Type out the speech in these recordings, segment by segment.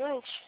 bastante.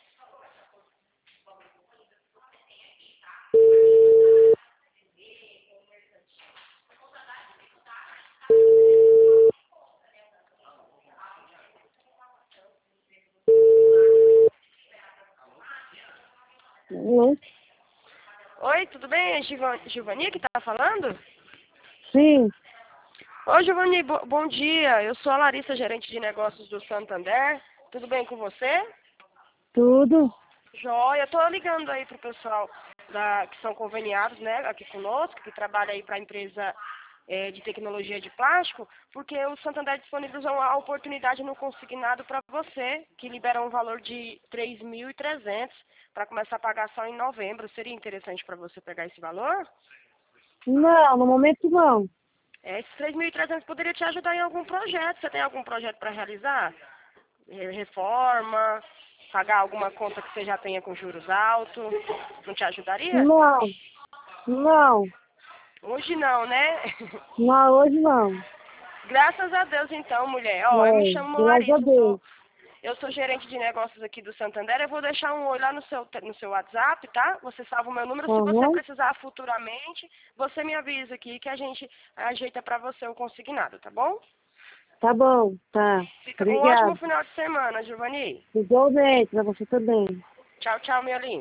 Alô? Oi, tudo bem? É Gilvani que tá falando? Sim, Oi, Giovanni, bom dia. Eu sou a Larissa, gerente de negócios do Santander. Tudo bem com você? tudo. Joia. Tô ligando aí pro pessoal que são conveniados, né, aqui conosco, que trabalha aí para a empresa de tecnologia de plástico, porque o Santander disponibilizou uma oportunidade no consignado para você, que libera um valor de 3.300 para começar a pagar só em novembro. Seria interessante para você pegar esse valor? Não, no momento não. Esses 3.300 poderia te ajudar em algum projeto. Você tem algum projeto para realizar? Reforma, pagar alguma conta que você já tenha com juros altos? Não te ajudaria? Não, não. Hoje não, né? Não, hoje não. Graças a Deus então, mulher. Ó, eu me É, chamo graças a Larissa, Deus. eu sou gerente de negócios aqui do Santander. Eu vou deixar um oi lá no seu WhatsApp, tá? Você salva o meu número. Se você Aham. precisar futuramente, você me avisa aqui que a gente ajeita para você o consignado, tá bom? Tá bom, tá. Fica um ótimo Obrigado. final de semana, Giovanni. Igualmente, pra você também. Tchau, tchau, minha linda.